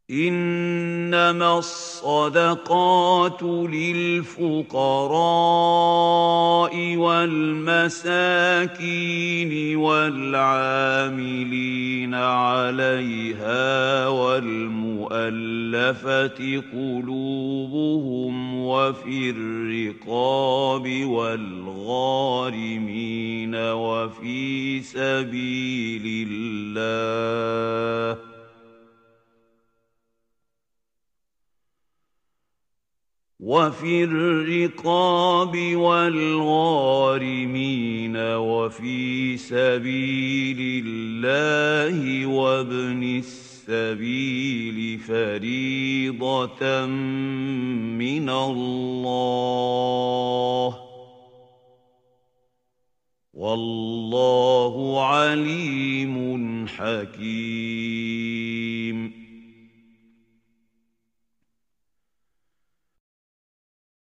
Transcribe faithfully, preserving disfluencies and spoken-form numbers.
إنما الصدقات للفقراء والمساكين والعاملين عليها والمؤلفة قلوبهم وفي الرقاب والغارمين وفي سبيل الله وفي الرقاب والغارمين وفي سبيل الله وابن السبيل فريضة من الله والله عليم حكيم.